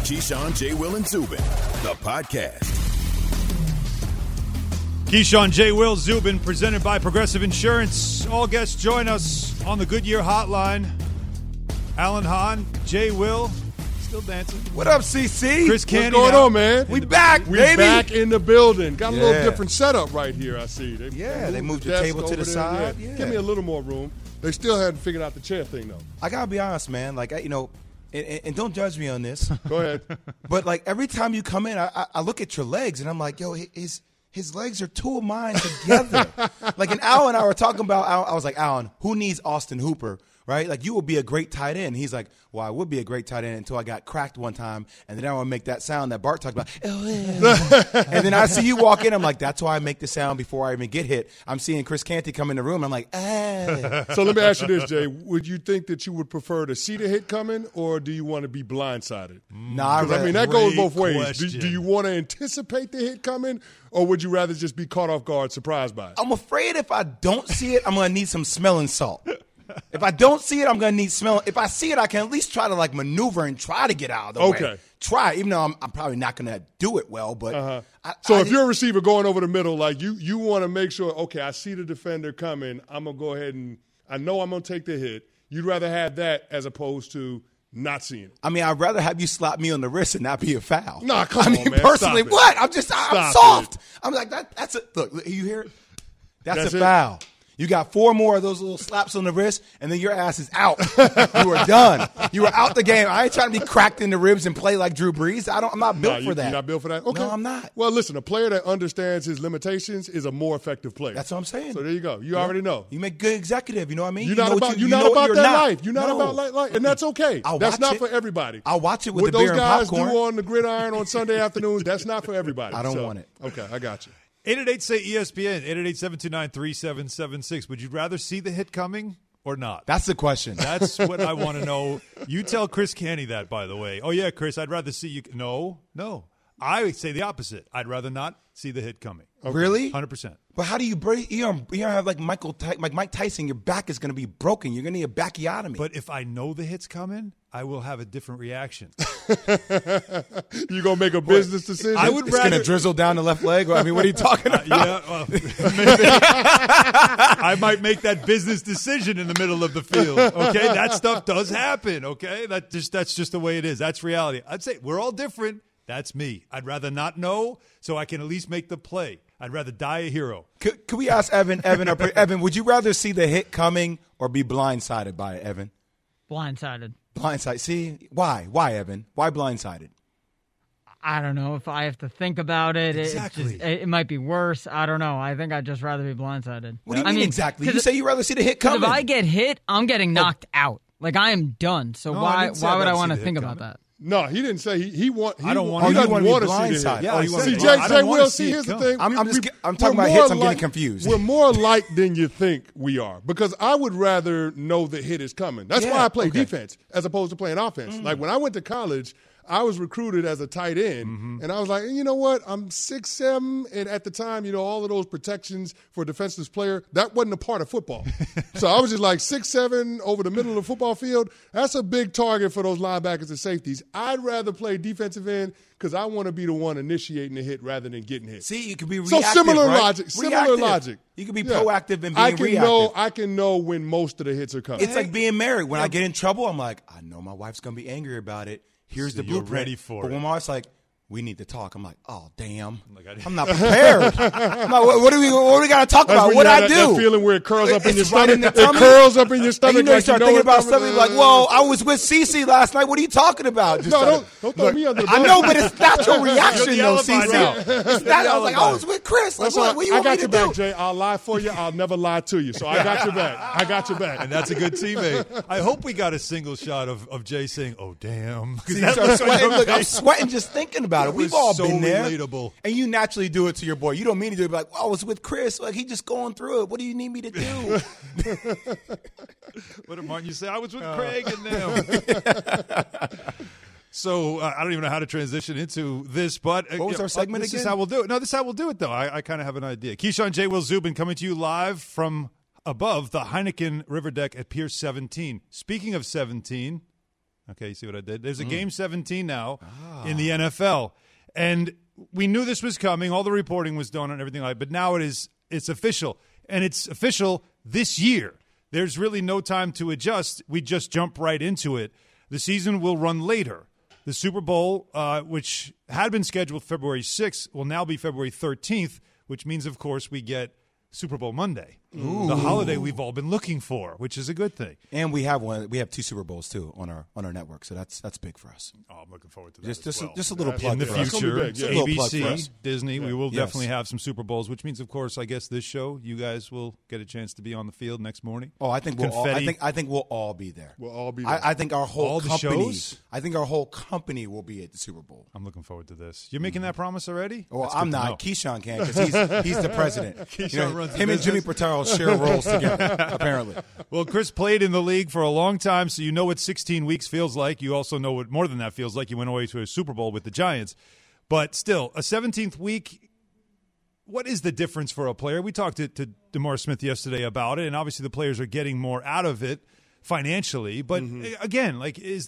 Keyshawn, J. Will, and Zubin, the podcast. Keyshawn, J. Will, Zubin, presented by Progressive Insurance. All guests join us on the Goodyear Hotline. Alan Hahn, J. Will, still dancing. What up, CC? Chris Canty. What's going on, man? We back, We baby. back in the building. Got a little Yeah. different setup right here, I see. They moved the desk table to over the there. side. Yeah. Give me a little more room. They still hadn't figured out the chair thing, though. I gotta be honest, man. Like, and don't judge me on this. Go ahead. But like every time you come in, I look at your legs and I'm like, yo, his legs are two of mine together. Like, and Alan and I were talking about. I was like, Alan, who needs Austin Hooper? Right? Like, you would be a great tight end. He's like, well, I would be a great tight end until I got cracked one time, and then I would make that sound that Bart talked about. And then I see you walk in, I'm like, that's why I make the sound before I even get hit. I'm seeing Chris Canty come in the room, I'm like, ah. So let me ask you this, Jay. Would you think that you would prefer to see the hit coming, or do you want to be blindsided? Nah, Because, I mean, that goes both ways. Question. Do you want to anticipate the hit coming, or would you rather just be caught off guard, surprised by it? I'm afraid if I don't see it, I'm going to need some smelling salt. If I don't see it, I'm going to need smell. If I see it, I can at least try to like maneuver and try to get out of the way. Okay. Try, even though I'm probably not going to do it well. But So if you're a receiver going over the middle, like you want to make sure, okay, I see the defender coming. I'm going to go ahead and I know I'm going to take the hit. You'd rather have that as opposed to not seeing it. I mean, I'd rather have you slap me on the wrist and not be a foul. Nah, come on, man. Personally, Stop it. what? I'm Stop soft. it. I'm like, that's a look, you hear it? That's it? a foul. You got 4 more of those little slaps on the wrist, and then your ass is out. You are done. You are out the game. I ain't trying to be cracked in the ribs and play like Drew Brees. I'm not built for that. You're not built for that? Okay. No, I'm not. Well, listen, a player that understands his limitations is a more effective player. That's what I'm saying. So there you go. You already know. You make good executive. You know what I mean? You're You not know about, what you're you not know about what that you're not. life. You're not No. about life. And that's okay. I'll That's watch not it. for everybody. I'll watch it with what the those beer and guys popcorn. do on the gridiron on Sunday afternoons, that's not for everybody. I don't want it. Okay, I got you. 888-SAY-ESPN, 888-729-3776. Would you rather see the hit coming or not? That's the question. That's what I want to know. You tell Chris Canty that, by the way. Oh, yeah, Chris, I'd rather see you. No. I say the opposite. I'd rather not see the hit coming. Really? 100%. But how do you break? You don't have like Mike Tyson. Your back is going to be broken. You're going to need a backiotomy. But if I know the hit's coming, I will have a different reaction. You going to make a business decision? I would it's going rather to drizzle down the left leg. I mean, what are you talking about? Yeah, well, maybe. I might make that business decision in the middle of the field. Okay, that stuff does happen. Okay, that's just the way it is. That's reality. I'd say we're all different. That's me. I'd rather not know, so I can at least make the play. I'd rather die a hero. Could we ask Evan? Evan, would you rather see the hit coming or be blindsided by it, Evan? Blindsided. Blindsided. See, why? Why, Evan? Why blindsided? I don't know. If I have to think about it, Exactly. it might be worse. I don't know. I think I'd just rather be blindsided. What do you mean exactly? You say you rather see the hit Because coming. if I get hit, I'm getting knocked out. Like, I am done. So No, I why didn't say I'd would I rather want see to the think hit about coming. that? No, he didn't say he want. I don't want. He you doesn't want to want be to see the blindsided. hit. Yeah, you want See, to be Jay I don't wanna Will, see see, it here's the coming. thing. I'm talking we're about hits. more I'm getting confused. We're more alike than you think we are because I would rather know the hit is coming. That's why I play defense as opposed to playing offense. Like when I went to college, I was recruited as a tight end, and I was like, you know what? I'm 6'7", and at the time, all of those protections for a defenseless player, that wasn't a part of football. So I was just like 6'7" over the middle of the football field. That's a big target for those linebackers and safeties. I'd rather play defensive end because I want to be the one initiating the hit rather than getting hit. See, you could be So reactive, similar right? logic. Similar Reactive. logic. You could be Yeah. proactive and being reactive. I can know when most of the hits are coming. It's like being married. When I get in trouble, I'm like, I know my wife's going to be angry about it. Here's So the you're blueprint. ready for but it. when my wife's like, we need to talk, I'm like, oh, damn. Like, I'm not prepared. I'm like, what do we got to talk That's about? when What you I have do? that feeling where it curls up in It's your right stomach. in the It tummy. curls up in your stomach. And you like start know thinking it's about coming. something like, whoa, I was with Cece last night. What are you talking about? Just No, don't throw me under the bus. I know, but it's natural reaction, the though, alibi Cece. now. It's not, I was like, I was with Chris. Like, That's all what do you I want me got to your do? back, Jay. I'll lie for you. I'll never lie to you. So I got your back. I got your back. And that's a good teammate. I hope we got a single shot of Jay saying, "Oh damn!" See, I'm sweating. Look, I'm sweating just thinking about it. That We've was all so been there. relatable. And you naturally do it to your boy. You don't mean to do it. Like, well, I was with Chris. Like, he just going through it. What do you need me to do? What did Martin? You say I was with Craig and them. So I don't even know how to transition into this, but What was our segment this again? is how we'll do it. No, this is how we'll do it, though. I kind of have an idea. Keyshawn, J. Will, Zubin coming to you live from above the Heineken River Deck at Pier 17. Speaking of 17, okay, you see what I did? There's a Game 17 now. in the NFL. And we knew this was coming. All the reporting was done and everything like that. But now it's official. And it's official this year. There's really no time to adjust. We just jump right into it. The season will run later. The Super Bowl, which had been scheduled February 6th, will now be February 13th, which means, of course, we get Super Bowl Monday, the holiday we've all been looking for, which is a good thing. And we have one. We have 2 Super Bowls too on our network, so that's big for us. Oh, I'm looking forward to that. Just a little plug in the for us. future. Big, yeah. ABC, Disney, we will Yes. definitely have some Super Bowls, which means, of course, I guess this show, you guys will get a chance to be on the field next morning. Oh, I think we'll all, Confetti. I think we'll all be there. We'll all be there. I think our whole All the company. shows? I think our whole company will be at the Super Bowl. I'm looking forward to this. You're making that promise already? Well, That's I'm good to know. not. Keyshawn can because he's the president. Keyshawn runs the him and Jimmy business. Paterno share roles together, apparently. Well, Chris played in the league for a long time, so you know what 16 weeks feels like. You also know what more than that feels like. You went away to a Super Bowl with the Giants. But still, a 17th week, what is the difference for a player? We talked to DeMar Smith yesterday about it, and obviously the players are getting more out of it financially. But again, like, is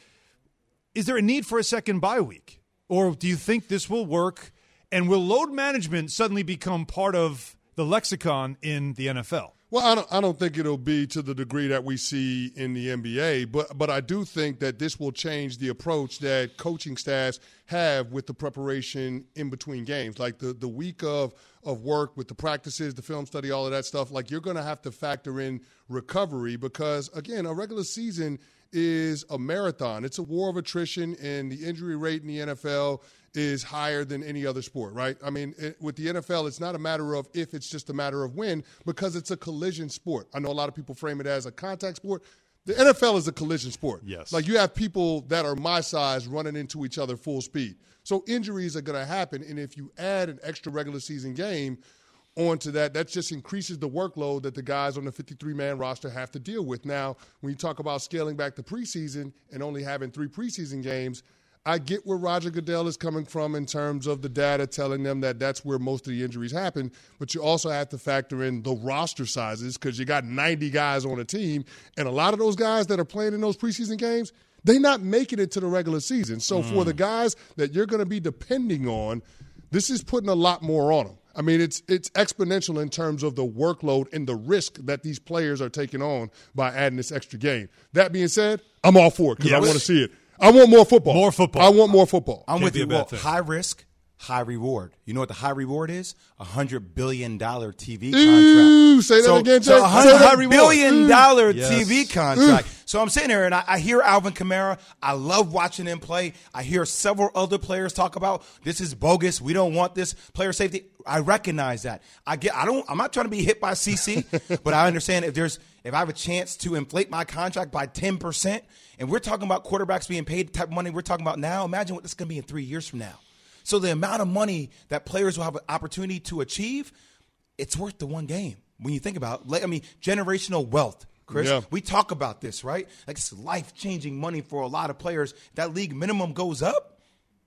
there a need for a second bye week? Or do you think this will work? And will load management suddenly become part of the lexicon in the NFL? Well, I don't think it'll be to the degree that we see in the NBA, but I do think that this will change the approach that coaching staffs have with the preparation in between games. Like the week of work with the practices, the film study, all of that stuff, like you're going to have to factor in recovery because, again, a regular season is a marathon. It's a war of attrition, and the injury rate in the NFL is higher than any other sport, right? I mean, with the NFL, it's not a matter of if, it's just a matter of when because it's a collision sport. I know a lot of people frame it as a contact sport. The NFL is a collision sport. Yes. Like you have people that are my size running into each other full speed. So injuries are going to happen, and if you add an extra regular season game onto that just increases the workload that the guys on the 53-man roster have to deal with. Now, when you talk about scaling back the preseason and only having 3 preseason games, I get where Roger Goodell is coming from in terms of the data telling them that that's where most of the injuries happen, but you also have to factor in the roster sizes because you got 90 guys on a team, and a lot of those guys that are playing in those preseason games, they're not making it to the regular season. So for the guys that you're going to be depending on, this is putting a lot more on them. I mean, it's exponential in terms of the workload and the risk that these players are taking on by adding this extra game. That being said, I'm all for it because I want to see it. I want more football. More football. I want more football. I'm Can't with be you. a bad Well, thing. high risk, high reward. You know what the high reward is? $100 billion TV contract. Ooh, say that again, Jay. So Say that. $100 billion Yes. TV contract. So I'm sitting here and I hear Alvin Kamara. I love watching him play. I hear several other players talk about this is bogus. We don't want this player safety. I recognize that. I'm not trying to be hit by CC, but I understand if I have a chance to inflate my contract by 10%, and we're talking about quarterbacks being paid the type of money we're talking about now, imagine what this is going to be in 3 years from now. So the amount of money that players will have an opportunity to achieve, it's worth the one game. When you think about generational wealth, Chris, Yeah. we talk about this, right? Like it's life-changing money for a lot of players. If that league minimum goes up,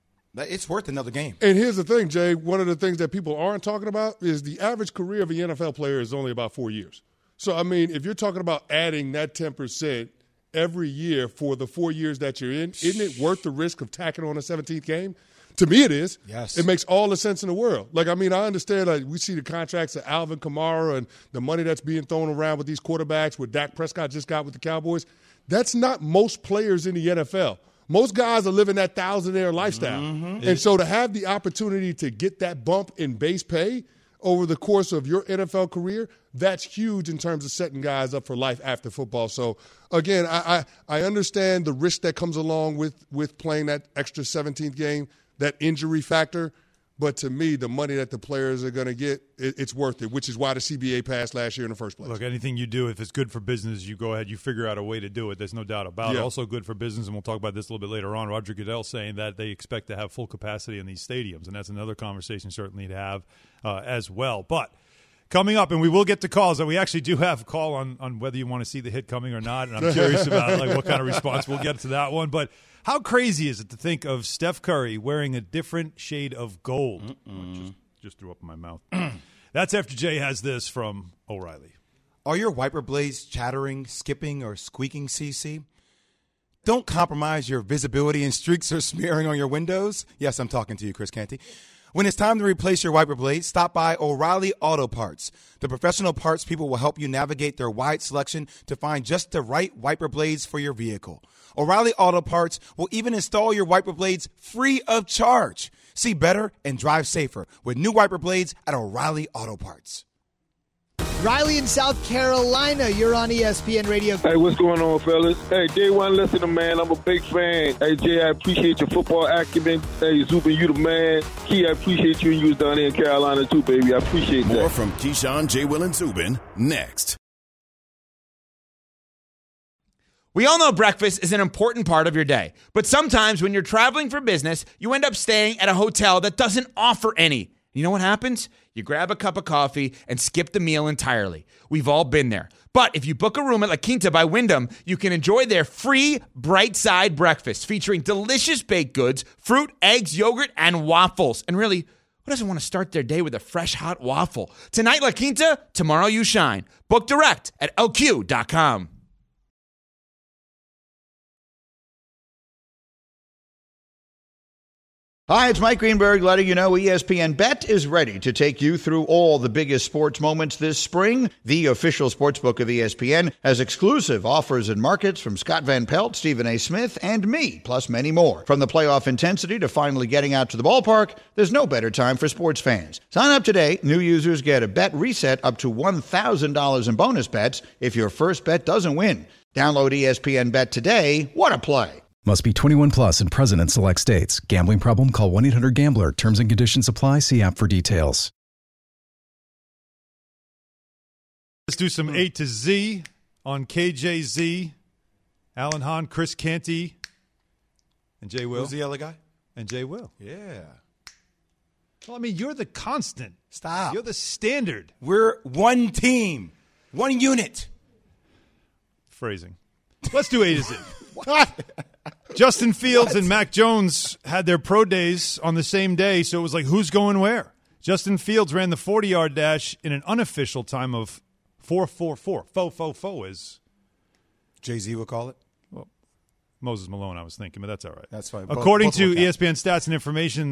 it's worth another game. And here's the thing, Jay. One of the things that people aren't talking about is the average career of an NFL player is only about 4 years. So, I mean, if you're talking about adding that 10% every year for the 4 years that you're in, isn't it worth the risk of tacking on a 17th game? To me, it is. Yes. It makes all the sense in the world. Like, I mean, I understand, like, we see the contracts of Alvin Kamara and the money that's being thrown around with these quarterbacks, what Dak Prescott just got with the Cowboys. That's not most players in the NFL. Most guys are living that thousandaire lifestyle. And so to have the opportunity to get that bump in base pay over the course of your NFL career, that's huge in terms of setting guys up for life after football. So, again, I understand the risk that comes along with playing that extra 17th game, that injury factor. But to me, the money that the players are going to get, it's worth it, which is why the CBA passed last year in the first place. Look, anything you do, if it's good for business, you go ahead, you figure out a way to do it. There's no doubt about it. Yeah. Also good for business, and we'll talk about this a little bit later on. Roger Goodell saying that they expect to have full capacity in these stadiums, and that's another conversation certainly to have as well. But coming up, and we will get to calls, and we actually do have a call on whether you want to see the hit coming or not, and I'm curious about like what kind of response. We'll get to that one. But how crazy is it to think of Steph Curry wearing a different shade of gold? Oh, just threw up in my mouth. That's after Jay has this from O'Reilly. Are your wiper blades chattering, skipping, or squeaking, CC? Don't compromise your visibility and streaks are smearing on your windows. Yes, I'm talking to you, Chris Canty. When it's time to replace your wiper blades, stop by O'Reilly Auto Parts. The professional parts people will help you navigate their wide selection to find just the right wiper blades for your vehicle. O'Reilly Auto Parts will even install your wiper blades free of charge. See better and drive safer with new wiper blades at O'Reilly Auto Parts. Riley in South Carolina, you're on ESPN Radio. Hey, what's going on, fellas? Hey, J1 listener, man. I'm a big fan. Hey, Jay, I appreciate your football acumen. Hey, Zubin, you the man. Key, I appreciate you. You was down there in Carolina, too, baby. I appreciate that. More from Keyshawn, J. Will, and Zubin next. We all know breakfast is an important part of your day, but sometimes when you're traveling for business, you end up staying at a hotel that doesn't offer any. You know what happens? You grab a cup of coffee and skip the meal entirely. We've all been there. But if you book a room at La Quinta by Wyndham, you can enjoy their free Bright Side breakfast featuring delicious baked goods, fruit, eggs, yogurt, and waffles. And really, who doesn't want to start their day with a fresh, hot waffle? Tonight, La Quinta, tomorrow you shine. Book direct at lq.com. Hi, it's Mike Greenberg letting you know ESPN Bet is ready to take you through all the biggest sports moments this spring. The official sportsbook of ESPN has exclusive offers and markets from Scott Van Pelt, Stephen A. Smith, and me, plus many more. From the playoff intensity to finally getting out to the ballpark, there's no better time for sports fans. Sign up today. New users get a bet reset up to $1,000 in bonus bets if your first bet doesn't win. Download ESPN Bet today. What a play. Must be 21 plus and present in select states. Gambling problem? Call 1-800-GAMBLER. Terms and conditions apply. See app for details. Let's do some A to Z on KJZ. Alan Hahn, Chris Canty, and Jay Will. Who's the other guy? And Jay Will. Yeah. Well, I mean, you're the constant. Stop. You're the standard. We're one team, one unit. Phrasing. Let's do A to Z. Justin Fields and Mac Jones had their pro days on the same day, so it was like, who's going where? Justin Fields ran the 40-yard dash in an unofficial time of 4.44. Fo, as Jay-Z would call it. Well, Moses Malone, I was thinking, but that's all right. That's fine. According to ESPN Stats and Information,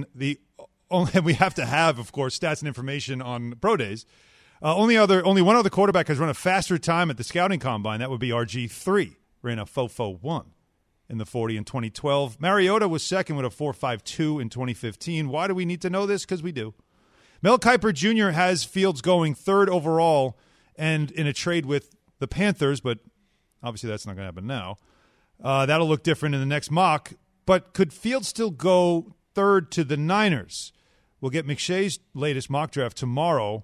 we have to have, of course, stats and information on pro days. Only one other quarterback has run a faster time at the scouting combine. That would be RG3. Ran a 4.41 in the 40 in 2012. Mariota was second with a 4.52 in 2015. Why do we need to know this? Because we do. Mel Kiper Jr. has Fields going third overall and in a trade with the Panthers, but obviously that's not going to happen now. That'll look different in the next mock. But could Fields still go third to the Niners? We'll get McShay's latest mock draft tomorrow.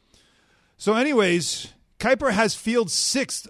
So anyways, Kiper has Fields sixth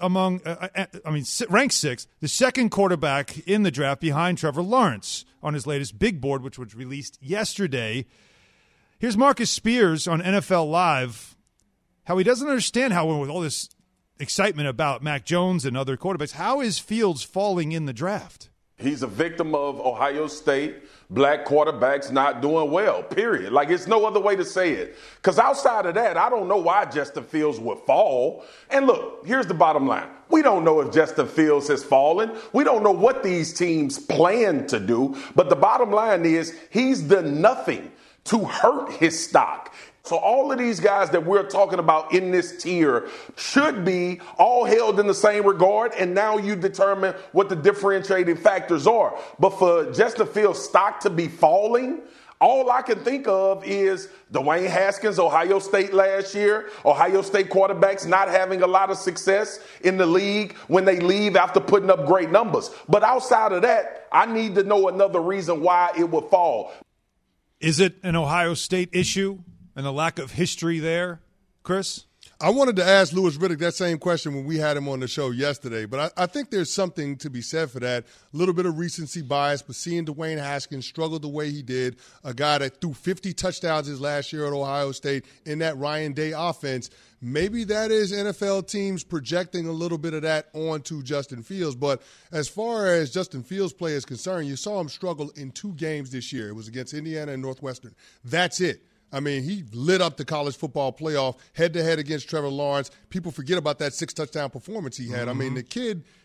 ranked sixth, the second quarterback in the draft behind Trevor Lawrence on his latest big board, which was released yesterday. Here's Marcus Spears on NFL Live, how he doesn't understand how, with all this excitement about Mac Jones and other quarterbacks, how is Fields falling in the draft? He's a victim of Ohio State, black quarterbacks not doing well, period. Like, it's no other way to say it. Because outside of that, I don't know why Justin Fields would fall. And look, here's the bottom line. We don't know if Justin Fields has fallen. We don't know what these teams plan to do. But the bottom line is he's done nothing to hurt his stock. So all of these guys that we're talking about in this tier should be all held in the same regard, and now you determine what the differentiating factors are. But for Justin Fields' stock to be falling, all I can think of is Dwayne Haskins, Ohio State last year, Ohio State quarterbacks not having a lot of success in the league when they leave after putting up great numbers. But outside of that, I need to know another reason why it would fall. Is it an Ohio State issue? And a lack of history there, Chris? I wanted to ask Louis Riddick that same question when we had him on the show yesterday, but I think there's something to be said for that. A little bit of recency bias, but seeing Dwayne Haskins struggle the way he did, a guy that threw 50 touchdowns his last year at Ohio State in that Ryan Day offense, maybe that is NFL teams projecting a little bit of that onto Justin Fields. But as far as Justin Fields' play is concerned, you saw him struggle in 2 games this year. It was against Indiana and Northwestern. That's it. I mean, he lit up the college football playoff head-to-head against Trevor Lawrence. People forget about that 6-touchdown performance he had. I mean, the kid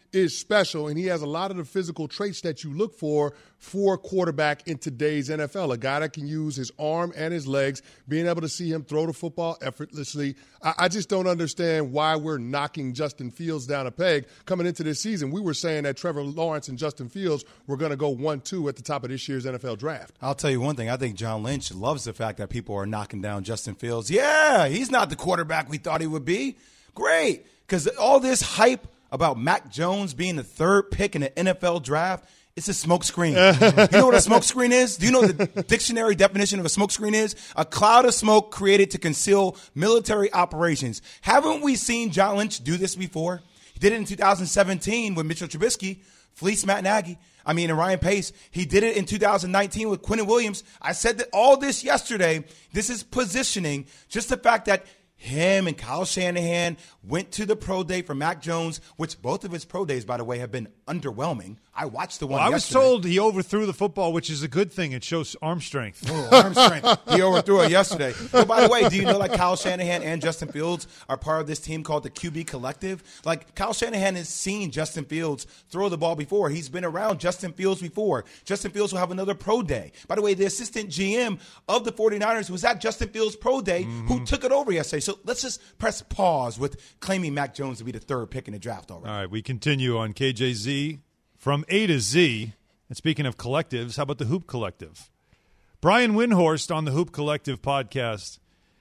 is special, and he has a lot of the physical traits that you look for a quarterback in today's NFL. A guy that can use his arm and his legs, being able to see him throw the football effortlessly. I just don't understand why we're knocking Justin Fields down a peg. Coming into this season, we were saying that Trevor Lawrence and Justin Fields were going to go 1-2 at the top of this year's NFL draft. I'll tell you one thing. I think John Lynch loves the fact that people are knocking down Justin Fields. Yeah, he's not the quarterback we thought he would be. Great, because all this hype about Mac Jones being the third pick in the NFL draft, it's a smokescreen. You know what a smokescreen is? Do you know the dictionary definition of a smokescreen is? A cloud of smoke created to conceal military operations. Haven't we seen John Lynch do this before? He did it in 2017 with Mitchell Trubisky, fleeced Matt Nagy. And Ryan Pace. He did it in 2019 with Quinnen Williams. I said that all this yesterday. This is positioning. Just the fact that him and Kyle Shanahan went to the pro day for Mac Jones, which both of his pro days, by the way, have been underwhelming. I watched the one yesterday. I was told he overthrew the football, which is a good thing. It shows arm strength. Oh, arm strength. He overthrew it yesterday. So, by the way, do you know that Kyle Shanahan and Justin Fields are part of this team called the QB Collective? Like, Kyle Shanahan has seen Justin Fields throw the ball before. He's been around Justin Fields before. Justin Fields will have another pro day. By the way, the assistant GM of the 49ers was at Justin Fields' pro day who took it over yesterday. So let's just press pause with claiming Mac Jones to be the third pick in the draft already. All right, we continue on KJZ. From A to Z, and speaking of collectives, how about the Hoop Collective? Brian Windhorst on the Hoop Collective podcast,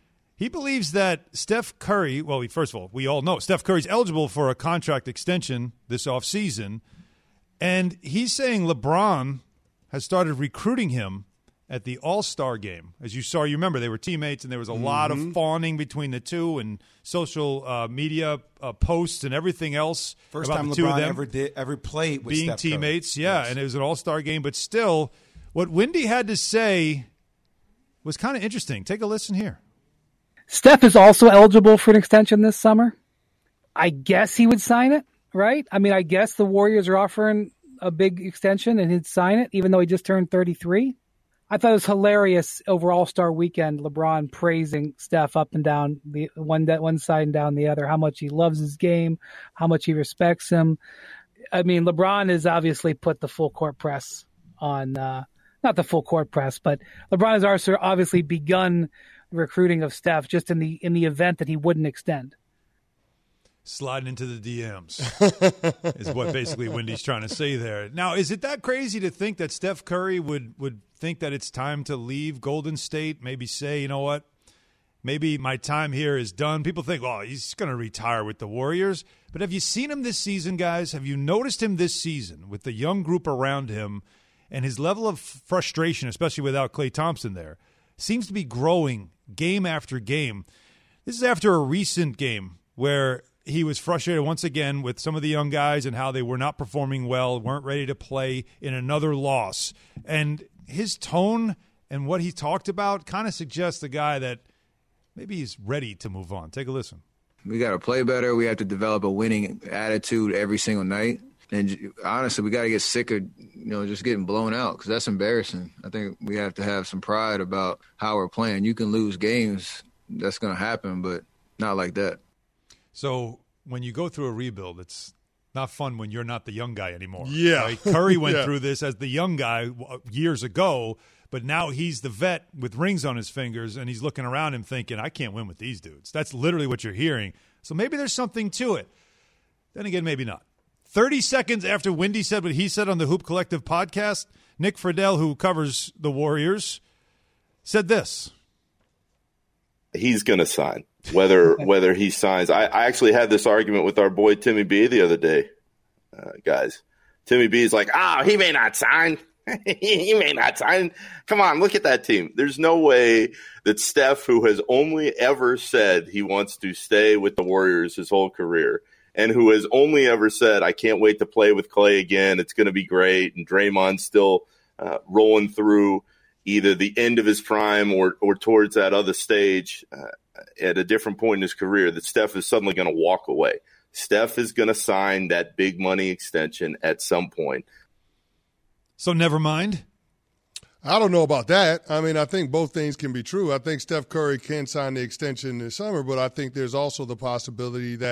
he believes that Steph Curry, well, first of all, we all know Steph Curry's eligible for a contract extension this offseason, and he's saying LeBron has started recruiting him at the All-Star game. As you saw, you remember they were teammates, and there was a lot of fawning between the two and social media posts and everything else. First about time the two LeBron of them ever played with being Steph teammates. Curry. Yeah, Yes. and it was an All-Star game. But still, what Wendy had to say was kind of interesting. Take a listen here. Steph is also eligible for an extension this summer. I guess he would sign it, right? I mean, I guess the Warriors are offering a big extension and he'd sign it, even though he just turned 33. I thought it was hilarious over All-Star weekend, LeBron praising Steph up and down, the one side and down the other, how much he loves his game, how much he respects him. I mean, LeBron has obviously put the full court press on, not the full court press, but LeBron has also obviously begun recruiting of Steph just in the event that he wouldn't extend. Sliding into the DMs is what basically Wendy's trying to say there. Now, is it that crazy to think that Steph Curry would think that it's time to leave Golden State, maybe say, you know what, maybe my time here is done? People think, oh, he's going to retire with the Warriors. But have you seen him this season, guys? Have you noticed him this season with the young group around him and his level of frustration, especially without Klay Thompson there, seems to be growing game after game. This is after a recent game where he was frustrated once again with some of the young guys and how they were not performing well, weren't ready to play in another loss. And his tone and what he talked about kind of suggests a guy that maybe he's ready to move on. Take a listen. We got to play better. We have to develop a winning attitude every single night. And honestly, we got to get sick of, just getting blown out because that's embarrassing. I think we have to have some pride about how we're playing. You can lose games. That's going to happen, but not like that. So when you go through a rebuild, it's not fun when you're not the young guy anymore. Yeah. Right? Curry went through this as the young guy years ago, but now he's the vet with rings on his fingers, and he's looking around him thinking, I can't win with these dudes. That's literally what you're hearing. So maybe there's something to it. Then again, maybe not. 30 seconds after Wendy said what he said on the Hoop Collective podcast, Nick Friedel, who covers the Warriors, said this. He's going to sign, whether he signs. I actually had this argument with our boy Timmy B the other day, guys. Timmy B is like, he may not sign. He may not sign. Come on, look at that team. There's no way that Steph, who has only ever said he wants to stay with the Warriors his whole career, and who has only ever said, I can't wait to play with Klay again, it's going to be great, and Draymond's still rolling through either the end of his prime or towards that other stage at a different point in his career, that Steph is suddenly going to walk away. Steph is going to sign that big money extension at some point. So never mind? I don't know about that. I mean, I think both things can be true. I think Steph Curry can sign the extension this summer, but I think there's also the possibility that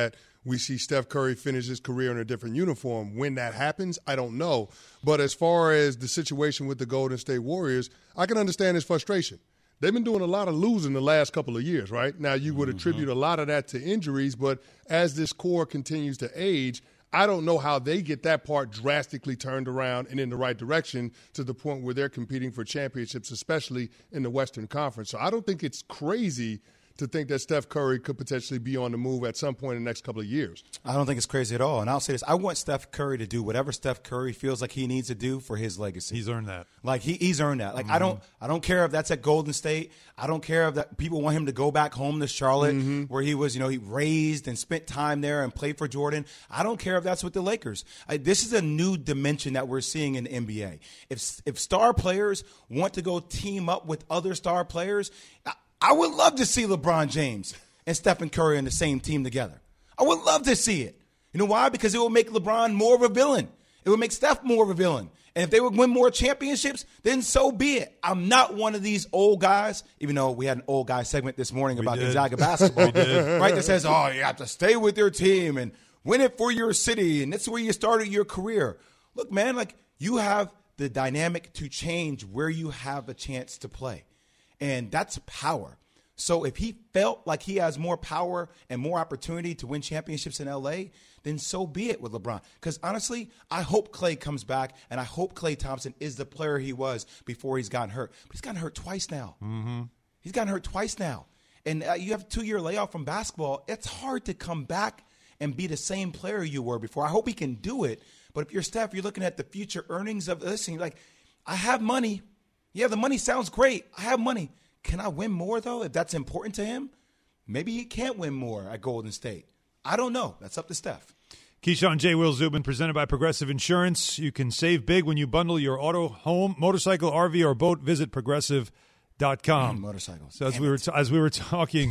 we see Steph Curry finish his career in a different uniform. When that happens, I don't know. But as far as the situation with the Golden State Warriors, I can understand his frustration. They've been doing a lot of losing the last couple of years, right? Now, you would attribute a lot of that to injuries, but as this core continues to age, I don't know how they get that part drastically turned around and in the right direction to the point where they're competing for championships, especially in the Western Conference. So I don't think it's crazy to think that Steph Curry could potentially be on the move at some point in the next couple of years. I don't think it's crazy at all. And I'll say this. I want Steph Curry to do whatever Steph Curry feels like he needs to do for his legacy. He's earned that. Like he's earned that. Like I don't care if that's at Golden State. I don't care if that people want him to go back home to Charlotte where he was, he raised and spent time there and played for Jordan. I don't care if that's with the Lakers. This is a new dimension that we're seeing in the NBA. If star players want to go team up with other star players, I would love to see LeBron James and Stephen Curry on the same team together. I would love to see it. You know why? Because it will make LeBron more of a villain. It would make Steph more of a villain. And if they would win more championships, then so be it. I'm not one of these old guys, even though we had an old guy segment this morning about Gonzaga basketball, right? That says, oh, you have to stay with your team and win it for your city, and that's where you started your career. Look, man, like you have the dynamic to change where you have a chance to play. And that's power. So if he felt like he has more power and more opportunity to win championships in L.A., then so be it with LeBron. Because honestly, I hope Klay comes back, and I hope Klay Thompson is the player he was before he's gotten hurt. But he's gotten hurt twice now. He's gotten hurt twice now. And you have a 2-year layoff from basketball. It's hard to come back and be the same player you were before. I hope he can do it. But if you're Steph, you're looking at the future earnings of this, and you're like, I have money. Yeah, the money sounds great. I have money. Can I win more, though, if that's important to him? Maybe he can't win more at Golden State. I don't know. That's up to Steph. Keyshawn, J. Will Zubin, presented by Progressive Insurance. You can save big when you bundle your auto, home, motorcycle, RV, or boat. Visit Progressive.com. Motorcycles. So as we were talking.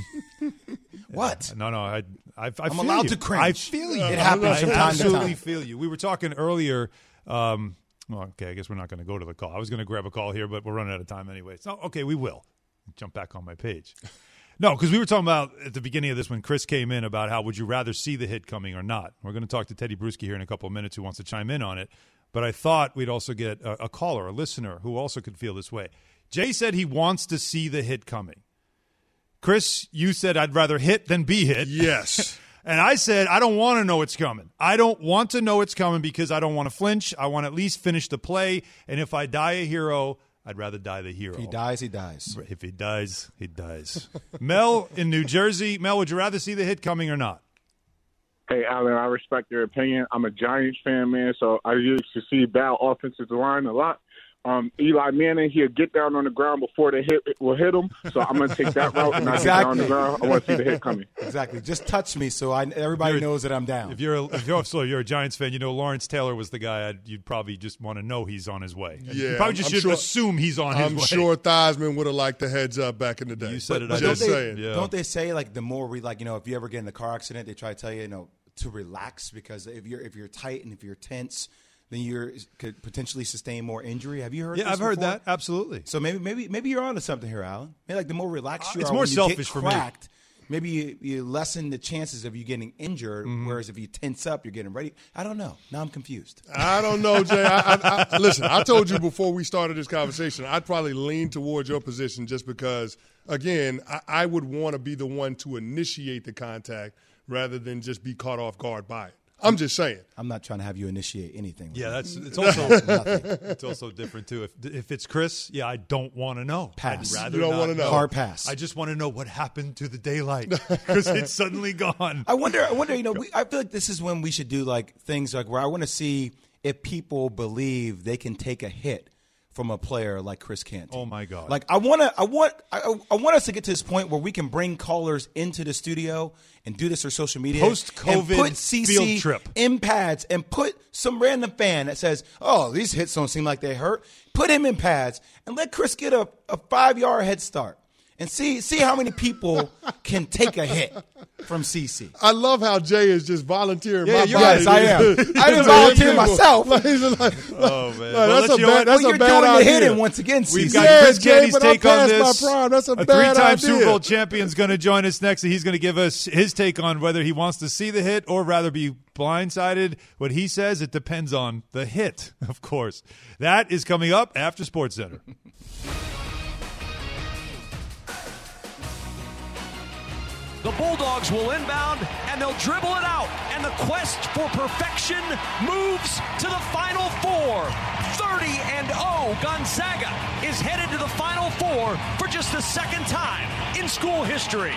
What? No, I I'm feel allowed you. to cringe. I feel you. It happens from time to time. I absolutely feel you. We were talking earlier. Well, okay, I guess we're not going to go to the call. I was going to grab a call here, but we're running out of time anyway. So, okay, we will. Jump back on my page. No, because we were talking about at the beginning of this when Chris came in about how would you rather see the hit coming or not. We're going to talk to Teddy Bruschi here in a couple of minutes who wants to chime in on it. But I thought we'd also get a caller, a listener, who also could feel this way. Jay said he wants to see the hit coming. Chris, you said I'd rather hit than be hit. Yes. And I said, I don't want to know it's coming. I don't want to know it's coming because I don't want to flinch. I want to at least finish the play. And if I die a hero, I'd rather die the hero. If he dies, he dies. If he dies, he dies. Mel in New Jersey. Mel, would you rather see the hit coming or not? Hey, Alan, I respect your opinion. I'm a Giants fan, man, so I used to see bad offensive line a lot. Eli Manning, he'll get down on the ground before the hit will hit him. So I'm going to take that route and not get down on the ground. I want to see the hit coming. Exactly. Just touch me so everybody knows that I'm down. If you're a Giants fan, you know Lawrence Taylor was the guy you'd probably just want to know he's on his way. Yeah, you probably just should assume he's on his way. I'm sure Theismann would have liked the heads up back in the day. You said it. But just saying. Don't they say like the more if you ever get in a car accident, they try to tell you to relax because if you're tight and if you're tense, then you could potentially sustain more injury. Have you heard? Yeah, I've heard that. Absolutely. So maybe you're onto something here, Alan. Maybe like the more relaxed you are, it's more when selfish you get for cracked, me. Maybe you lessen the chances of you getting injured. Whereas if you tense up, you're getting ready. I don't know. Now I'm confused. I don't know, Jay. Listen, I told you before we started this conversation, I'd probably lean towards your position just because, again, I would want to be the one to initiate the contact rather than just be caught off guard by it. I'm just saying. I'm not trying to have you initiate anything. Yeah, it's also different too. If it's Chris, I don't want to know. Pass. I'd rather you don't want to know. Hard pass. I just want to know what happened to the daylight because it's suddenly gone. I wonder. I feel like this is when we should do like things like where I want to see if people believe they can take a hit from a player like Chris Canty. Oh my God! Like I want us to get to this point where we can bring callers into the studio and do this for social media. Post-COVID and put CC field trip in pads and put some random fan that says, "Oh, these hits don't seem like they hurt." Put him in pads and let Chris get a 5-yard head start. and see how many people can take a hit from CC. I love how Jay is just volunteering my body. Yes, I am. I didn't volunteer myself. Oh, man. That's a bad idea. You're doing the hitting once again, CC. We've got Chris Kenny's take on this. That's a bad three-time idea. Super Bowl champion's going to join us next, and he's going to give us his take on whether he wants to see the hit or rather be blindsided. What he says, it depends on the hit, of course. That is coming up after SportsCenter. The Bulldogs will inbound, and they'll dribble it out. And the quest for perfection moves to the Final Four. 30-0 Gonzaga is headed to the Final Four for just the second time in school history.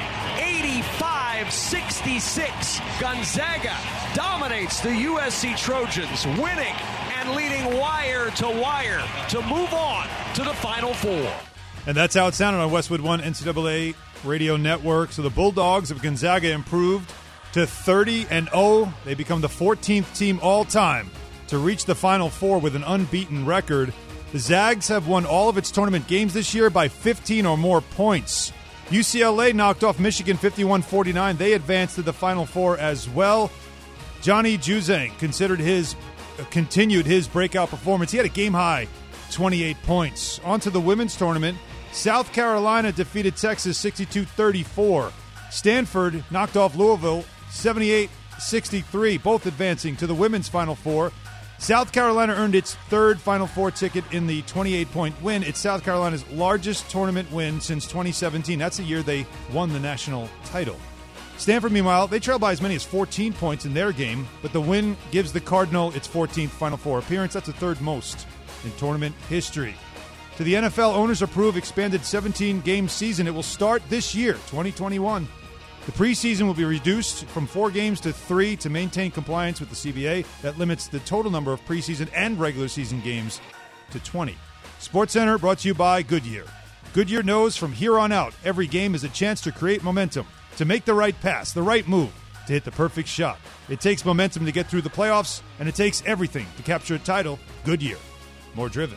85-66. Gonzaga dominates the USC Trojans, winning and leading wire to wire to move on to the Final Four. And that's how it sounded on Westwood One NCAA Radio Network. So the Bulldogs of Gonzaga improved to 30-0. They become the 14th team all-time to reach the Final Four with an unbeaten record. The Zags have won all of its tournament games this year by 15 or more points. UCLA knocked off Michigan 51-49. They advanced to the Final Four as well. Johnny Juzang continued his breakout performance. He had a game-high 28 points. On to the women's tournament. South Carolina defeated Texas 62-34. Stanford knocked off Louisville 78-63, both advancing to the women's Final Four. South Carolina earned its third Final Four ticket in the 28-point win. It's South Carolina's largest tournament win since 2017. That's the year they won the national title. Stanford, meanwhile, they trailed by as many as 14 points in their game, but the win gives the Cardinal its 14th Final Four appearance. That's the third most in tournament history. To the NFL, owners approve expanded 17-game season. It will start this year, 2021. The preseason will be reduced from 4 games to 3 to maintain compliance with the CBA. That limits the total number of preseason and regular season games to 20. SportsCenter brought to you by Goodyear. Goodyear knows from here on out, every game is a chance to create momentum, to make the right pass, the right move, to hit the perfect shot. It takes momentum to get through the playoffs, and it takes everything to capture a title. Goodyear. More driven.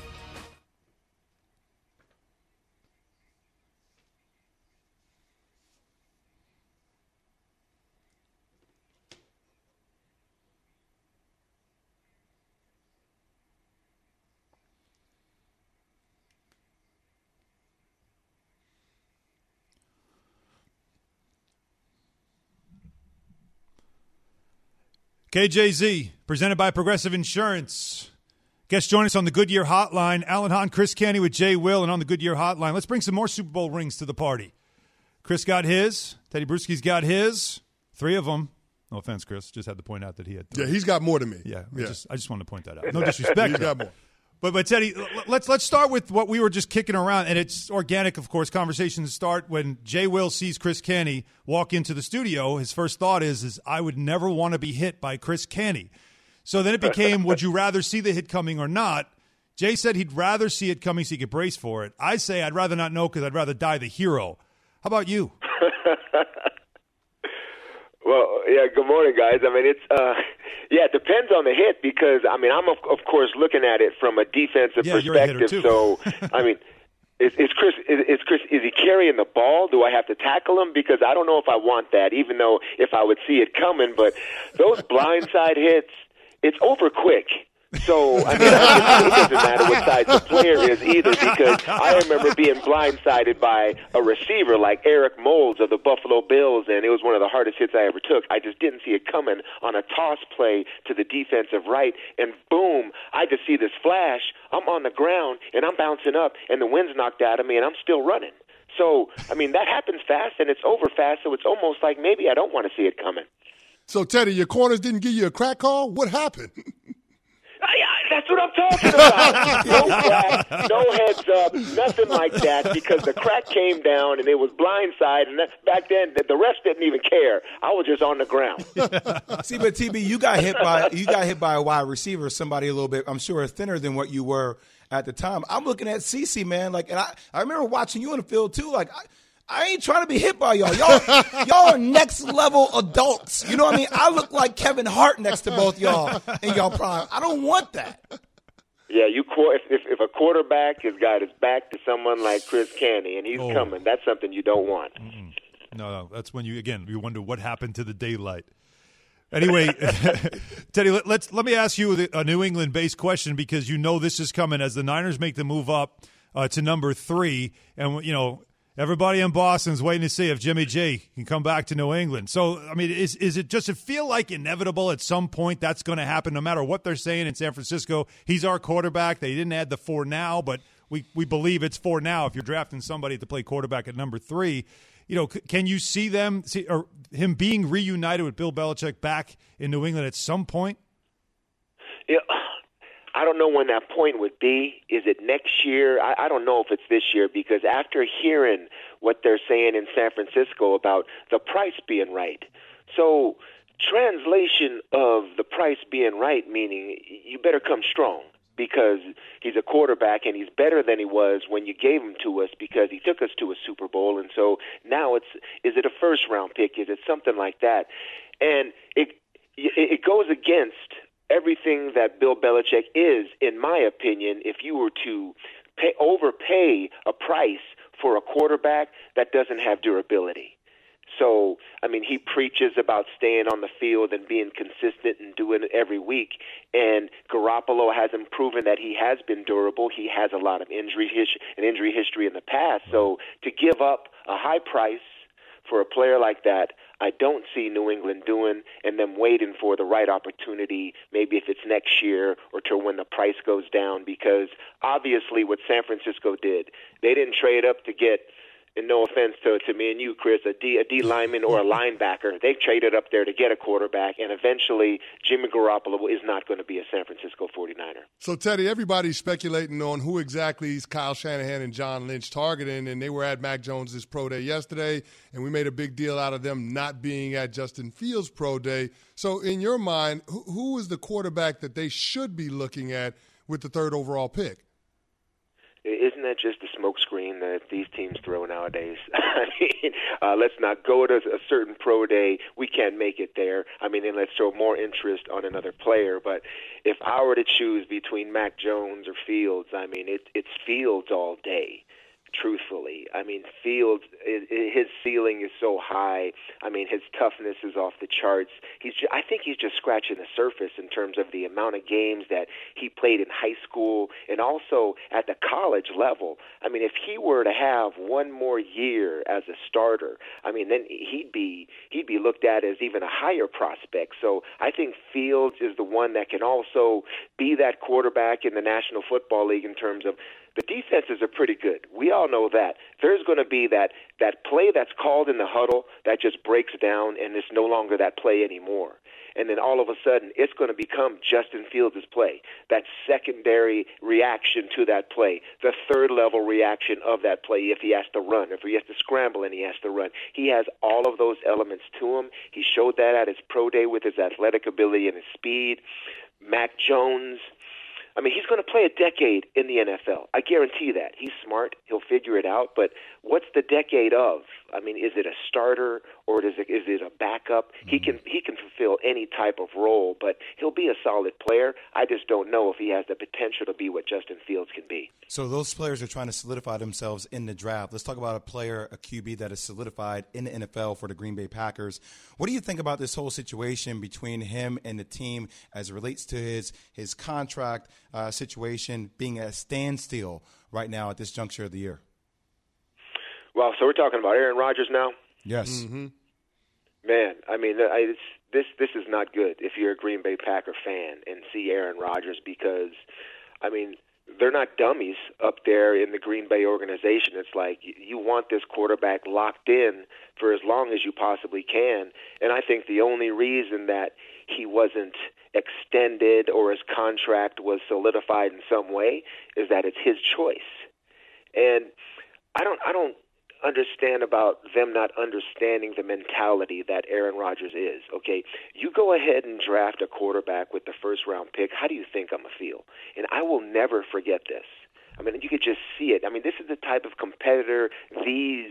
KJZ, presented by Progressive Insurance. Guests join us on the Goodyear Hotline. Alan Hahn, Chris Canty with Jay Will, and on the Goodyear Hotline. Let's bring some more Super Bowl rings to the party. Chris got his. Teddy Bruschi's got his. 3 of them. No offense, Chris. Just had to point out that he had 3. Yeah, he's got more than me. Yeah. I just wanted to point that out. No disrespect. He's got more. But Teddy, let's start with what we were just kicking around, and it's organic, of course. Conversations start when Jay Will sees Chris Canty walk into the studio. His first thought is I would never want to be hit by Chris Canty. So then it became, would you rather see the hit coming or not? Jay said he'd rather see it coming so he could brace for it. I say I'd rather not know because I'd rather die the hero. How about you? Well, yeah, good morning, guys. I mean, it depends on the hit because, I mean, I'm, of course, looking at it from a defensive perspective. You're a hitter too. So, I mean, is Chris, is he carrying the ball? Do I have to tackle him? Because I don't know if I want that, even though if I would see it coming. But those blindside hits, it's over quick. So, I mean, it doesn't matter what size the player is either because I remember being blindsided by a receiver like Eric Moulds of the Buffalo Bills, and it was one of the hardest hits I ever took. I just didn't see it coming on a toss play to the defensive right, and boom, I just see this flash. I'm on the ground, and I'm bouncing up, and the wind's knocked out of me, and I'm still running. So, I mean, that happens fast, and it's over fast, so it's almost like maybe I don't want to see it coming. So, Teddy, your corners didn't give you a crack call? What happened? That's what I'm talking about. No crack, no heads up, nothing like that because the crack came down and it was blindside. And back then, the rest didn't even care. I was just on the ground. See, but TB, you got hit by a wide receiver, somebody a little bit, I'm sure, thinner than what you were at the time. I'm looking at CC, man, and I remember watching you on the field too. I ain't trying to be hit by y'all. Y'all are next level adults. You know what I mean? I look like Kevin Hart next to both y'all in y'all prime. I don't want that. Yeah, if a quarterback has got his back to someone like Chris Canty and he's coming, that's something you don't want. No, that's when you wonder what happened to the daylight. Anyway, Teddy, let me ask you a New England-based question because you know this is coming as the Niners make the move up to number 3, and everybody in Boston's waiting to see if Jimmy G can come back to New England. So, I mean, does it feel like inevitable at some point that's going to happen no matter what they're saying in San Francisco? He's our quarterback. They didn't add the 4 now, but we believe it's 4 now if you're drafting somebody to play quarterback at number 3. Can you see him being reunited with Bill Belichick back in New England at some point? Yeah. I don't know when that point would be. Is it next year? I don't know if it's this year because after hearing what they're saying in San Francisco about the price being right. So translation of the price being right, meaning you better come strong because he's a quarterback and he's better than he was when you gave him to us because he took us to a Super Bowl. And so now is it a first-round pick? Is it something like that? And it goes against everything that Bill Belichick is, in my opinion, if you were to overpay a price for a quarterback that doesn't have durability. So, I mean, he preaches about staying on the field and being consistent and doing it every week. And Garoppolo hasn't proven that he has been durable. He has a lot of injury history in the past. So to give up a high price for a player like that, I don't see New England doing and them waiting for the right opportunity, maybe if it's next year or to when the price goes down, because obviously what San Francisco did, they didn't trade up to get, and no offense to me and you, Chris, a D lineman or a linebacker. They traded up there to get a quarterback, and eventually Jimmy Garoppolo is not going to be a San Francisco 49er. So, Teddy, everybody's speculating on who exactly is Kyle Shanahan and John Lynch targeting, and they were at Mac Jones' pro day yesterday, and we made a big deal out of them not being at Justin Fields' pro day. So, in your mind, who is the quarterback that they should be looking at with the 3rd overall pick? Isn't that just the smokescreen that these teams throw nowadays? I mean, let's not go to a certain pro day. We can't make it there. I mean, then let's show more interest on another player. But if I were to choose between Mac Jones or Fields, I mean, it's Fields all day. Truthfully, I mean, Fields, his ceiling is so high. I mean, his toughness is off the charts. I think he's just scratching the surface in terms of the amount of games that he played in high school and also at the college level. I mean, if he were to have one more year as a starter, I mean, then he'd be looked at as even a higher prospect. So I think Fields is the one that can also be that quarterback in the National Football League in terms of the defenses are pretty good. We all know that. There's going to be that play that's called in the huddle that just breaks down and it's no longer that play anymore. And then all of a sudden, it's going to become Justin Fields' play, that secondary reaction to that play, the 3rd-level reaction of that play if he has to run, if he has to scramble and he has to run. He has all of those elements to him. He showed that at his pro day with his athletic ability and his speed. Mac Jones, I mean, he's going to play a decade in the NFL. I guarantee that. He's smart. He'll figure it out. But what's the decade of? I mean, is it a starter or is it a backup? He can fulfill any type of role, but he'll be a solid player. I just don't know if he has the potential to be what Justin Fields can be. So those players are trying to solidify themselves in the draft. Let's talk about a player, a QB that is solidified in the NFL for the Green Bay Packers. What do you think about this whole situation between him and the team as it relates to his contract situation being at a standstill right now at this juncture of the year? Well, so we're talking about Aaron Rodgers now? Yes. Mm-hmm. Man, I mean, this is not good if you're a Green Bay Packer fan and see Aaron Rodgers because, I mean, they're not dummies up there in the Green Bay organization. It's like you want this quarterback locked in for as long as you possibly can. And I think the only reason that he wasn't extended or his contract was solidified in some way is that it's his choice. And I don't understand about them not understanding the mentality that Aaron Rodgers is. Okay, you go ahead and draft a quarterback with the 1st-round pick. How do you think I'm going to feel? And I will never forget this. I mean, you could just see it. I mean, this is the type of competitor these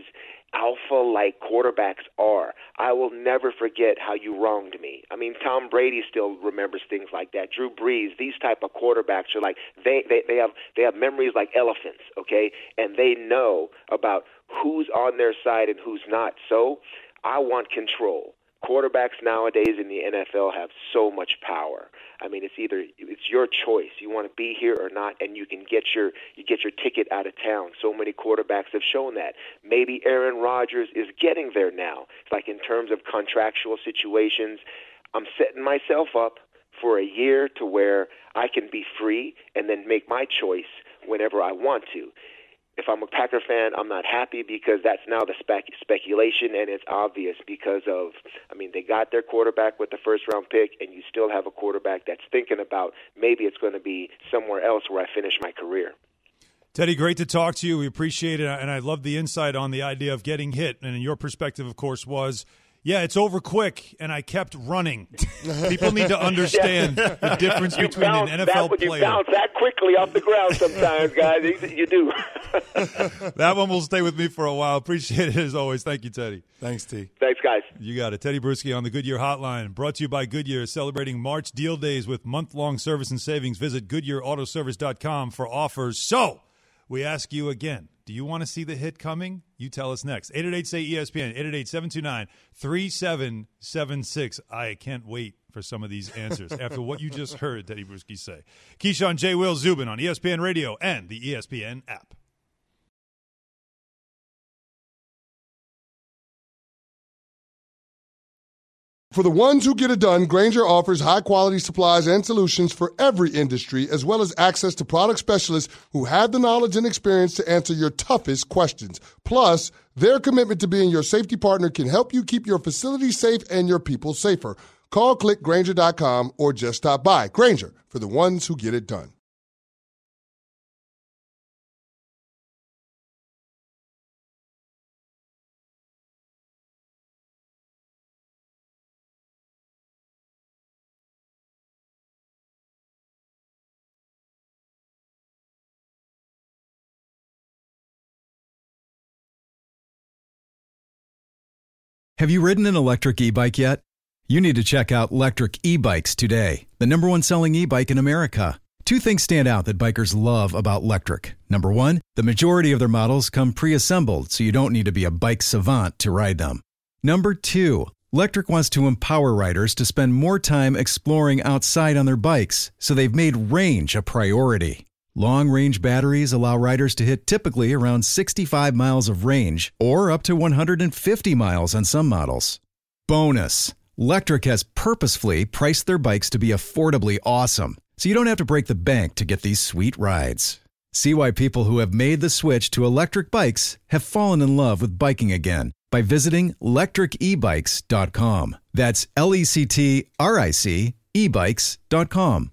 alpha-like quarterbacks are. I will never forget how you wronged me. I mean, Tom Brady still remembers things like that. Drew Brees, these type of quarterbacks are like they have memories like elephants, okay? And they know about who's on their side and who's not. So I want control. Quarterbacks nowadays in the NFL have so much power. I mean, it's your choice. You want to be here or not, and you can get your ticket out of town. So many quarterbacks have shown that. Maybe Aaron Rodgers is getting there now. It's like in terms of contractual situations, I'm setting myself up for a year to where I can be free and then make my choice whenever I want to. If I'm a Packer fan, I'm not happy because that's now the speculation, and it's obvious because of, I mean, they got their quarterback with the first-round pick, and you still have a quarterback that's thinking about maybe it's going to be somewhere else where I finish my career. Teddy, great to talk to you. We appreciate it, and I love the insight on the idea of getting hit. And your perspective, of course, was, yeah, it's over quick, and I kept running. People need to understand the difference between an NFL player. You bounce that quickly off the ground sometimes, guys. You do. That one will stay with me for a while. Appreciate it as always. Thank you, Teddy. Thanks, T. Thanks, guys. You got it. Teddy Bruschi on the Goodyear Hotline. Brought to you by Goodyear, celebrating March Deal Days with month-long service and savings. Visit GoodyearAutoservice.com for offers. So, we ask you again, do you want to see the hit coming? You tell us next. 888-SAY-ESPN, 888-729-3776. I can't wait for some of these answers after what you just heard Teddy Bruschi say. Keyshawn, J. Will, Zubin on ESPN Radio and the ESPN app. For the ones who get it done, Grainger offers high-quality supplies and solutions for every industry, as well as access to product specialists who have the knowledge and experience to answer your toughest questions. Plus, their commitment to being your safety partner can help you keep your facility safe and your people safer. Call, click Grainger.com, or just stop by. Grainger, for the ones who get it done. Have you ridden an electric e-bike yet? You need to check out Lectric E-Bikes today, the #1 selling e-bike in America. Two things stand out that bikers love about Lectric. Number one, the majority of their models come pre-assembled, so you don't need to be a bike savant to ride them. Number two, Lectric wants to empower riders to spend more time exploring outside on their bikes, so they've made range a priority. Long-range batteries allow riders to hit typically around 65 miles of range or up to 150 miles on some models. Bonus, Lectric has purposefully priced their bikes to be affordably awesome, so you don't have to break the bank to get these sweet rides. See why people who have made the switch to electric bikes have fallen in love with biking again by visiting lectricebikes.com. That's LECTRIC ebikes.com.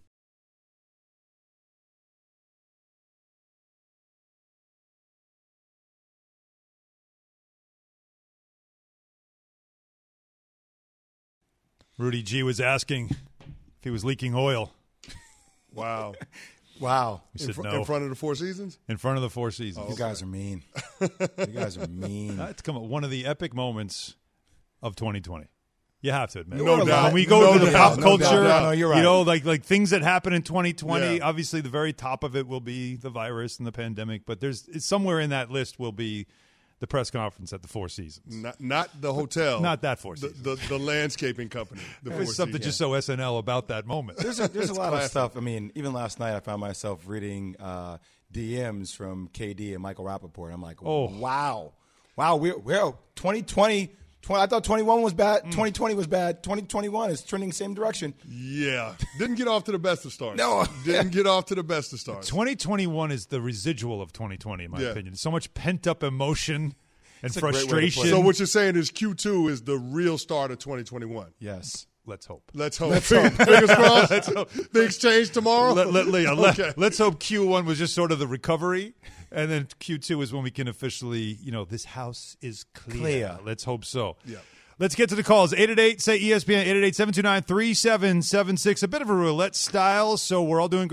Rudy G was asking if he was leaking oil. Wow. Wow. Said no. In front of the Four Seasons? In front of the Four Seasons. You guys are mean. You guys are mean. That's one of the epic moments of 2020. You have to admit. No doubt. When we go to the pop culture, No, you're right. you know, like things that happen in 2020, Yeah. obviously the very top of it will be the virus and the pandemic, but somewhere in that list will be the press conference at the Four Seasons. Not the hotel. Not that Four Seasons. The landscaping company. The There's something just so SNL about that moment. There's a lot of stuff. I mean, even last night I found myself reading DMs from KD and Michael Rappaport. I'm like, wow. We're 2020. I thought 21 was bad. 2020 was bad. 2021 is trending same direction. Yeah. Didn't get off to the best of starts. No. Didn't get off to the best of starts. 2021 is the residual of 2020, in my opinion. So much pent-up emotion and frustration. So what you're saying is Q2 is the real start of 2021. Yes. Let's hope. Let's hope. Fingers crossed. Let's hope. Things change tomorrow. Let's hope Q1 was just sort of the recovery, and then Q2 is when we can officially, this house is clear. Let's hope so. Yeah. Let's get to the calls. 888-SAY-ESPN, 888-729-3776. A bit of a roulette style, so we're all doing great.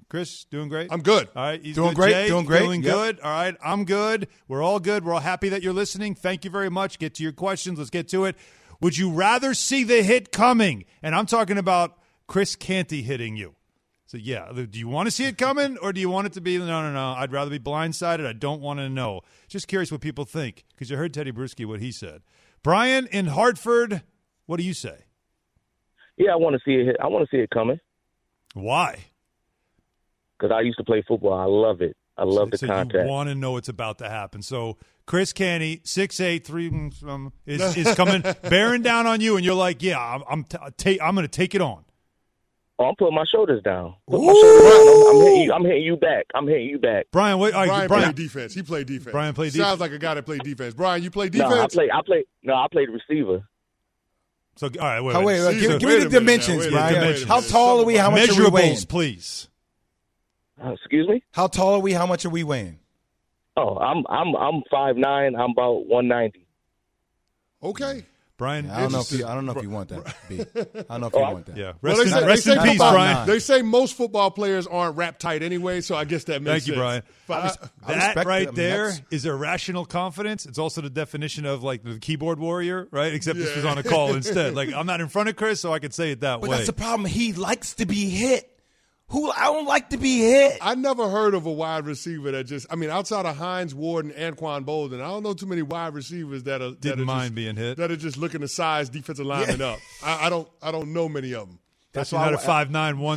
Chris, doing great? I'm good. All right. He's Doing good. great, Jay, doing great. Feeling Yep. good. All right. I'm good. We're all good. We're all happy that you're listening. Thank you very much. Get to your questions. Let's get to it. Would you rather see the hit coming? And I'm talking about Chris Canty hitting you. So, yeah, do you want to see it coming, or do you want it to be, no, I'd rather be blindsided. I don't want to know. Just curious what people think, because you heard Teddy Bruschi, what he said. Brian in Hartford, what do you say? Yeah, I want to see it hit. I want to see it coming. Why? Because I used to play football. I love it. I love the contact. You want to know what's about to happen. So Chris Canty, 6'8", 3 is coming, bearing down on you, and you're like, yeah, I'm going to take it on. Oh, I'm putting my shoulders down. Put my shoulders down. I'm hitting you back. Brian, Brian played defense. He played defense. Brian played defense. Sounds like a guy that played defense. Brian, you play defense? No, I played receiver. So, all right, wait. Give me the dimensions, Brian. How tall are we? How much are we weighing? Measurables, please. Excuse me? How tall are we? How much are we weighing? Oh, I'm 5'9". I'm about 190. Okay. Brian, I don't know if you want that. B. I don't know if you want that. Yeah. Rest in peace, Brian. They say most football players aren't wrapped tight anyway, so I guess that makes sense. Thank you, Brian. That right there is irrational confidence. It's also the definition of like the keyboard warrior, right? Except this was on a call instead. Like I'm not in front of Chris, so I can say it that way. But that's the problem. He likes to be hit. I don't like to be hit. I never heard of a wide receiver that outside of Hines Ward and Anquan Bolden, I don't know too many wide receivers that didn't mind being hit. That are just looking to size defensive linemen up. I don't know many of them. That's not a 5'9",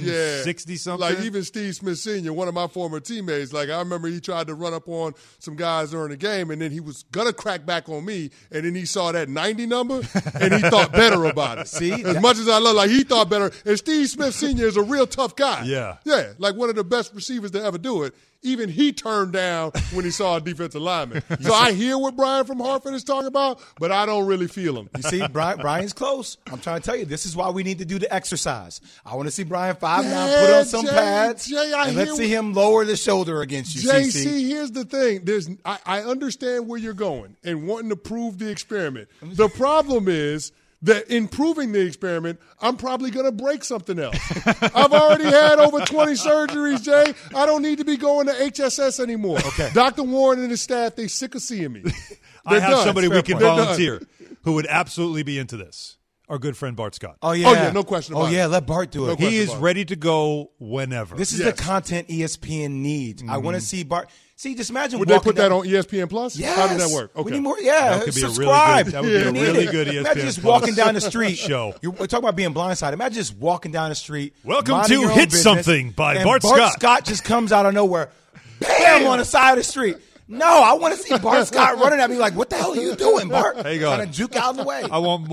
160 something. Like even Steve Smith Sr., one of my former teammates. Like I remember he tried to run up on some guys during the game, and then he was gonna crack back on me, and then he saw that 90 number, and he thought better about it. See, as much as I love, like he thought better. And Steve Smith Sr. is a real tough guy. Yeah, like one of the best receivers to ever do it. Even he turned down when he saw a defensive lineman. So I hear what Brian from Hartford is talking about, but I don't really feel him. You see, Brian's close. I'm trying to tell you, this is why we need to do the exercise. I want to see Brian 5'9", put on some pads, and let's see him lower the shoulder against you, JC, here's the thing. I understand where you're going and wanting to prove the experiment. The problem is that in proving the experiment, I'm probably going to break something else. I've already had over 20 surgeries, Jay. I don't need to be going to HSS anymore. Okay. Dr. Warren and his staff, they sick of seeing me. I have somebody we can They're volunteer who would absolutely be into this. Our good friend Bart Scott. Oh, yeah. No question about it. Oh, yeah, let Bart do it. He is ready to go whenever. This is the content ESPN needs. I want to see Bart. See, just imagine. Would they put that on ESPN Plus? Yes. How does that work? Okay. We need more. Yeah, that could be subscribe. That would be a really good ESPN Imagine just Plus walking down the street. show. We're talking about being blindsided. Imagine just walking down the street. Welcome to Hit Something by Bart Scott. Bart Scott just comes out of nowhere. Bam! On the side of the street. No, I want to see Bart Scott running at me like, what the hell are you doing, Bart? Hang on. Trying to juke out of the way. I want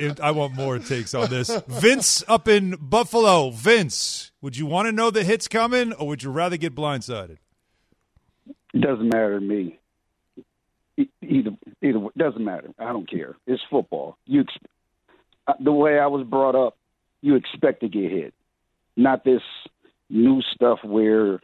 more takes on this. Vince up in Buffalo. Vince, would you want to know the hit's coming, or would you rather get blindsided? It doesn't matter to me. Either doesn't matter. I don't care. It's football. The way I was brought up, you expect to get hit, not this new stuff where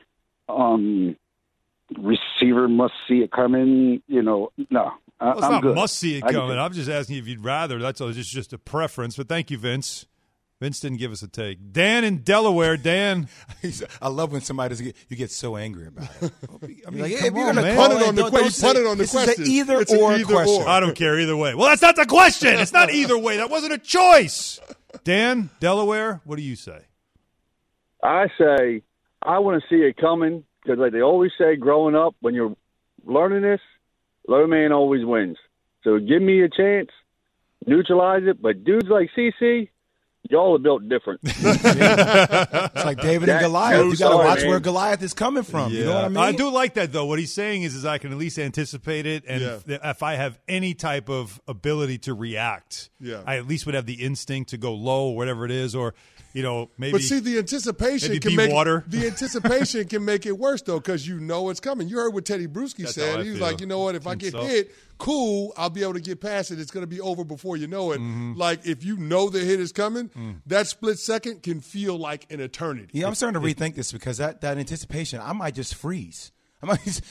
receiver must see it coming. No. Well, it's I'm not good. must see it coming. I'm just asking if you'd rather. That's all. It's just a preference. But thank you, Vince. Vince didn't give us a take. Dan in Delaware. Dan. I love when somebody you get so angry about it. I mean, like, hey, if you're going to put it on the question. This is an either-or question. I don't care either way. Well, that's not the question. It's not either way. That wasn't a choice. Dan, Delaware, what do you say? I say I want to see it coming because, like they always say, growing up, when you're learning this, low man always wins. So give me a chance, neutralize it. But dudes like CC, y'all are built different. It's like David and Goliath. You got to watch where Goliath is coming from. Yeah. You know what I mean? I do like that, though. What he's saying is I can at least anticipate it, and if I have any type of ability to react, I at least would have the instinct to go low or whatever it is, or maybe. But see, the anticipation can make the anticipation can make it worse though, because you know it's coming. You heard what Teddy Bruschi said. He was like, you know what? If I get hit, cool, I'll be able to get past it. It's going to be over before you know it. Mm-hmm. Like if you know the hit is coming, that split second can feel like an eternity. Yeah, I'm starting to rethink this because that anticipation, I might just freeze. I might just.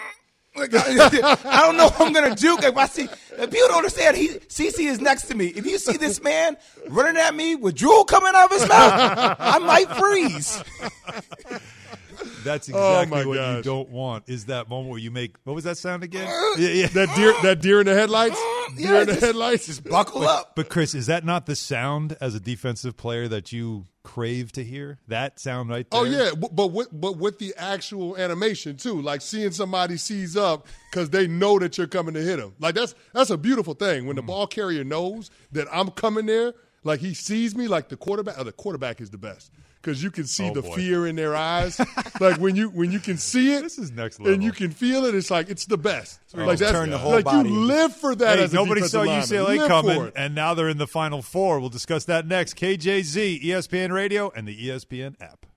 I don't know what I'm gonna do. If people don't understand, CC is next to me. If you see this man running at me with drool coming out of his mouth, I might freeze. That's Oh, exactly my what you gosh. don't want. Is that moment where you make what was that sound again? That deer in the headlights. Deer in the headlights. Just buckle up. But Chris, is that not the sound as a defensive player that you crave to hear? That sound right there. Oh yeah, but with the actual animation too, like seeing somebody seize up because they know that you're coming to hit them. Like that's a beautiful thing when the ball carrier knows that I'm coming there. Like he sees me, like the quarterback. The quarterback is the best because you can see the fear in their eyes. Like when you can see it, this is next level, and you can feel it. It's like it's the best. Like that's turn the whole like body. you live for that. Hey, as a nobody defensive saw lineman. UCLA Live coming, for it. and now they're in the Final Four. We'll discuss that next. KJZ, ESPN Radio, and the ESPN app.